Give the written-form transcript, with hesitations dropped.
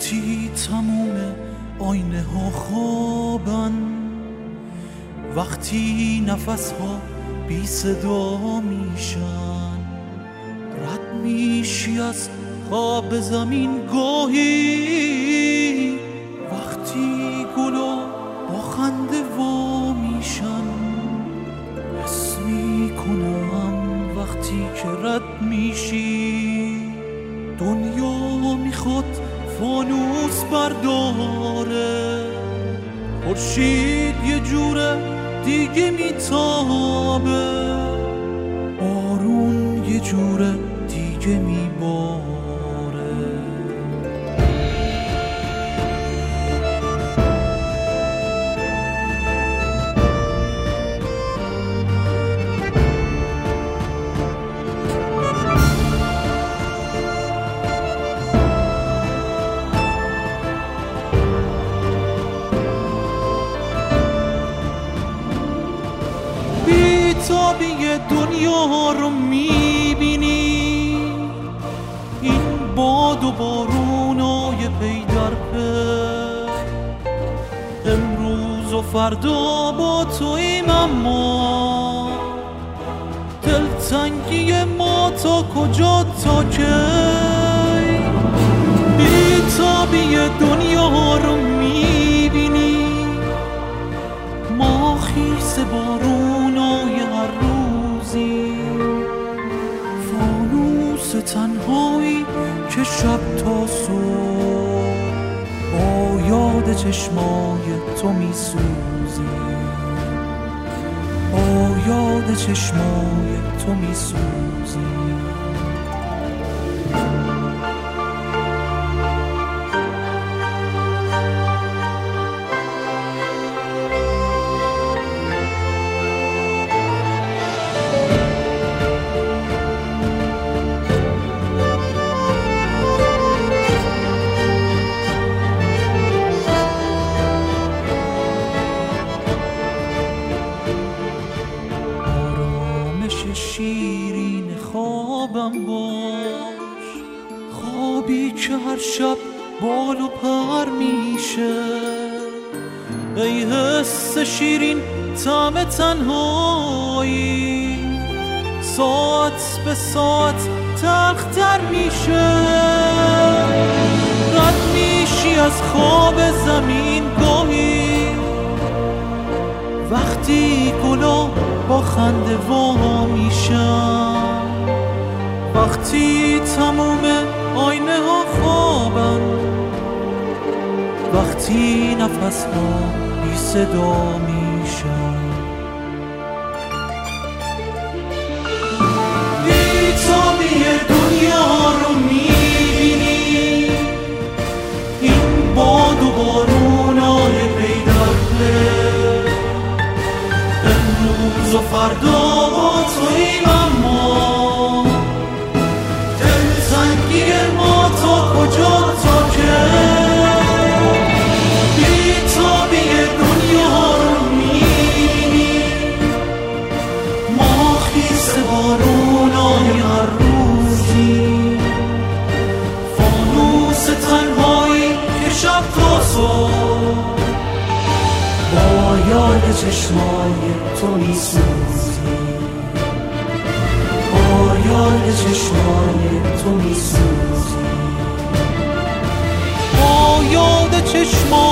وقتی تموم آینه ها خوابن، وقتی نفس ها بی صدا میشن، رد میشی از خواب زمین گاهی، وقتی گلا با خنده وا میشن، حس میکنم وقتی که رد میشی دنیا میخواد فانوس برداره، خورشید یه جوره دیگه میتابه، بارون یه جوره دیگه میباره. بیتابی دنیا رو میبینی، این باد و بارونای پی در پی، امروز و فردا با تویم، اما دلتنگی ما تا کجا تا کی؟ بیتابی دنیا رو میبینی، ما خیس بارونای هر روزی، فانوس تنهایی که شب تا صبح با یاد چشمای تو میسوزی، با یاد چشمای تو میسوزی. شیرین خوابم باش، خوابی که هر شب بال و پر میشه، ای حس شیرین طعم تنهایی، ساعت به ساعت تلختر میشه، رد میشی از خواب زمین گاهی، وقتی گلا با خنده وا میشن، وقتی تموم آینه ها خوابن، وقتی نفس ها بی صدا میشن. بیتابی دنیا رو میبینی، این باد و بارونای پی در پی، امروز و فردا با تویم، اما دلتنگی ما تا کجا تا که؟ بیتابی دنیا رو میبینی، ما خیس بارونای هر روزی، فانوس تنهایی که شب تا صبح با یاد چشمای تو میسوزی، با یاد چشمای تو میسوزی، با یاد چشمای